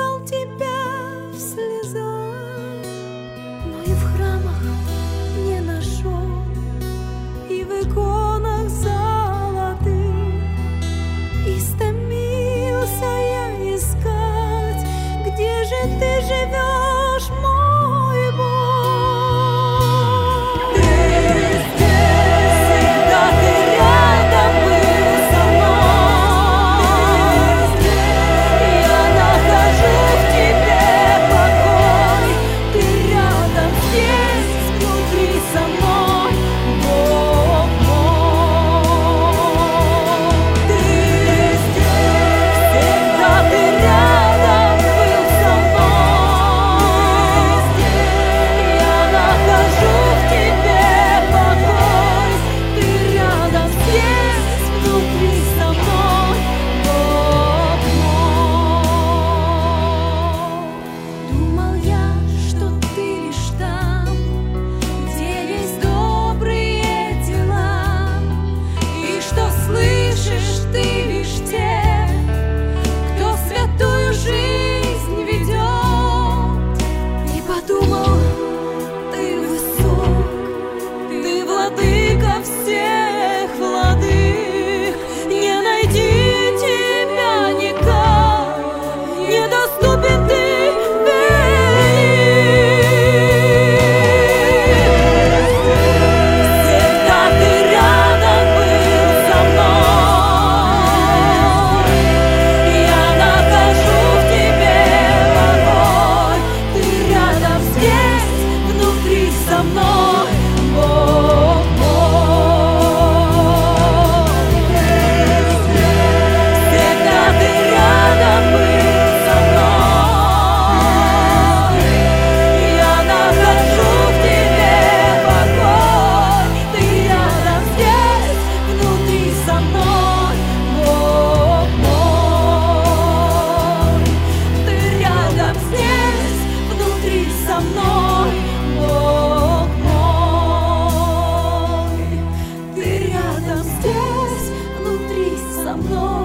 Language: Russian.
искал тебя в слезах, но и в храмах не нашел, и в иконах золотых. Истомился я искать, где же ты живешь, мой Бог? Всех владык, не найти тебя никак, недоступен ты всегда ты рядом был со мной. Я нахожу в тебе покой, ты рядом здесь, внутри со мной, Бог мой. Со мной.